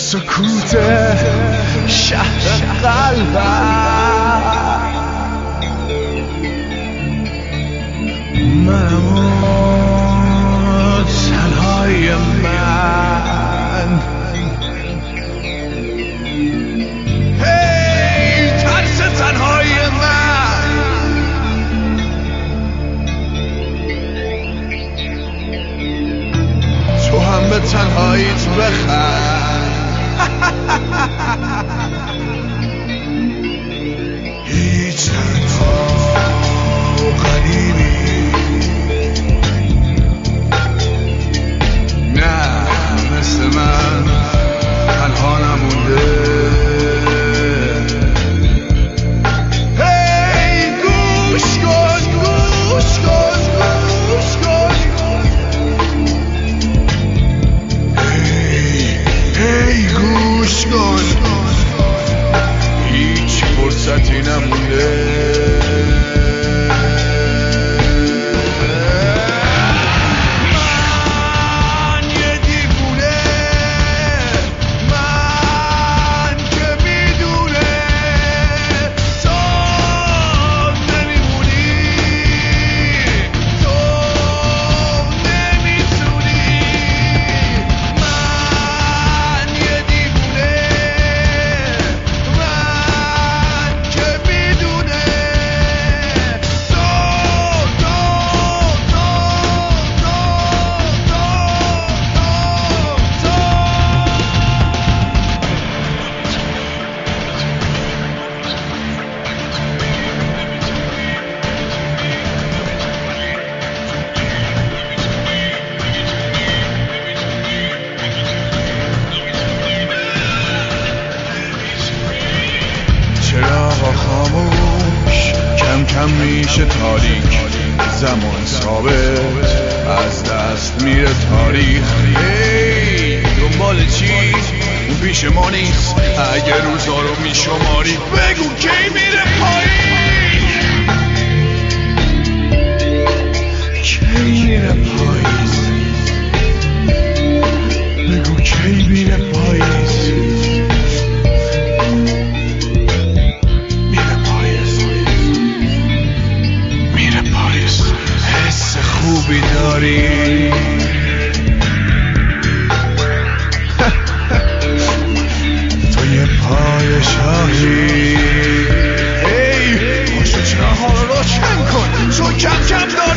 سکوت شهر قلبم منم و تنهای من هی ترس تنهای من تو هم به تنهاییت بخند هیچ تنها و قدیمی نه مثل من تنها نمونده هی گوش کن گوش کن گوش کن هی گوش کن هیچ فرصتی نمونده خاموش کم کم میشه تاریک زمان ثابت از دست میره تاریخ هی دنبال چی؟ اون پیش ما نیست اگه روزا رو میشماری بگو کی میره پایین کی میره پایین بگو کی میره پایین خوبی داری تو یه پادشاهی ای پاشو چراغ ها رو روشن کن تو کم کم داری